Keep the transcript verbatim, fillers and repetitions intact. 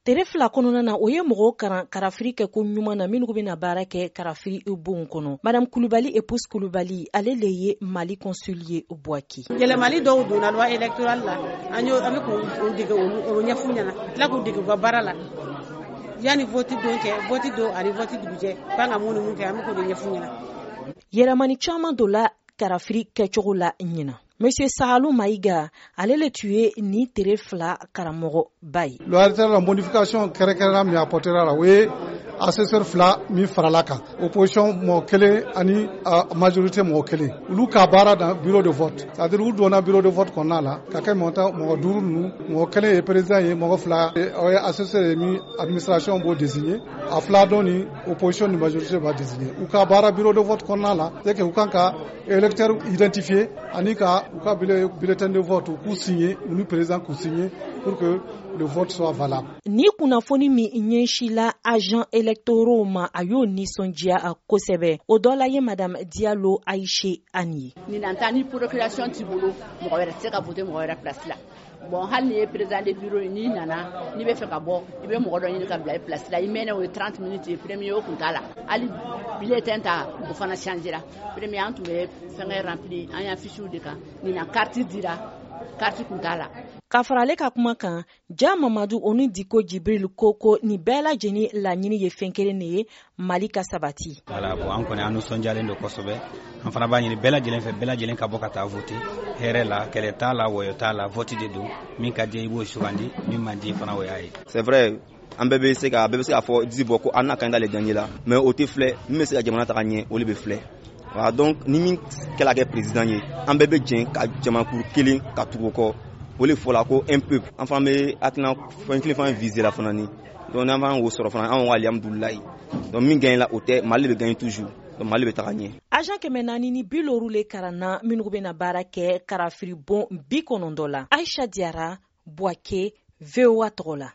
tere fila kɔnɔna na o ye mɔgɔw karan karafiri kɛ ko ɲuman na minnu bɛna baara kɛ karafiri bon kɔnɔ. Madame Kulubali épouse Kulubali ale le ye Mali consul ye Buaki. Yɛlɛmali dɔw donna loi électorale la an y'o an bɛ k'o dege o ɲɛfu ɲɛna tila k'u dege u ka baara la yanni vote don kɛ vote don ani vote dugujɛ kan ka mun ni mun kɛ an bɛ k'o de ɲɛfu ɲɛna. Yɛrɛmani caman dɔ la karafiri kɛcogo la ɲina. Monsieur Sahalou Maïga, ale le tuye ni tere fila karamɔgɔ ba ye. Loi la modification kɛrɛkɛrɛnna min apportera la o ye assesseur fila min farala kan opposition mɔgɔ kelen ani majorité mɔgɔ kelen olu ka baara dans bureau de vote c'est-à-dire u donna bureau de vote kɔnɔna la ka kɛ mɔgɔ duuru ninnu mɔgɔ kelen ye président ye mɔgɔ fila o ye assesseur ye min administration b'o désigner a fila dɔ ni opposition ni majorité b'a désigner u ka baara bureau de vote kɔnɔna la c'est que u kan ka électeur identifié ani ka u ka bulletin de vote k'u signer u ni président k'u signer pour que le vote soit valable. Ni kunnafoni min ɲɛsila agent électoraux ma a y'o nisɔndiya a kosɛbɛ o dɔ la ye Madame Diallo Aïché Ani. Ni nan ta ni procuration t'i bolo mɔgɔ wɛrɛ tɛ se ka voter mɔgɔ wɛrɛ place la. Bon hali ni ye président de bureau ni nana ni bɛ fɛ ka bɔ i bɛ mɔgɔ dɔ ɲini ka bila place la i mɛnna o ye trente minutes ye premier o kun t'a la hali bulletin ta o fana changera premier an tun bɛ fɛngɛ rempli an y'a fichier de kan ni na carte dira carte kun t'a la. Ka fara ale ka kuma kan Ja Mamadu oni Diko Jibril Koko ni bɛɛ lajɛlen laɲini ye fɛn kelen de ye Mali ka sabati. Voilà bon an kɔni an nisɔndiyalen don kosɛbɛ an fana b'a ɲini bɛɛ lajɛlen fɛ bɛɛ lajɛlen ka bɔ ka taa voter hɛrɛ la kɛlɛ t'a la wɔyɔ t'a la vote de don min ka di i b'o sugandi min man di fana o y'a ye. C'est vrai an bɛɛ bɛ se ka bɛɛ bɛ se ka fɔ disi bɔ ko an n'a candidat le gagner la mais o tɛ filɛ min bɛ se ka jamana taga ɲɛ o de bɛ filɛ. Voilà donc ni min kɛla kɛ président ye an bɛɛ bɛ jɛn ka jamakulu kelen ka tugu kɔ o de fɔla ko un peu an fana bɛ hakilina fɛn kelen fana viser la fana ni donc n'an fana k'o sɔrɔ fana an ko alihamudulilayi donc min gagne la o tɛ Mali bɛ gagner toujours donc Mali bɛ taga ɲɛ. Agent kɛmɛ naani ni bi wɔɔrɔ le karanna minnu bɛna baara kɛ karafiri bon bi kɔnɔntɔn la. Aïcha Diarra, Buaké, V O A tɔgɔ la.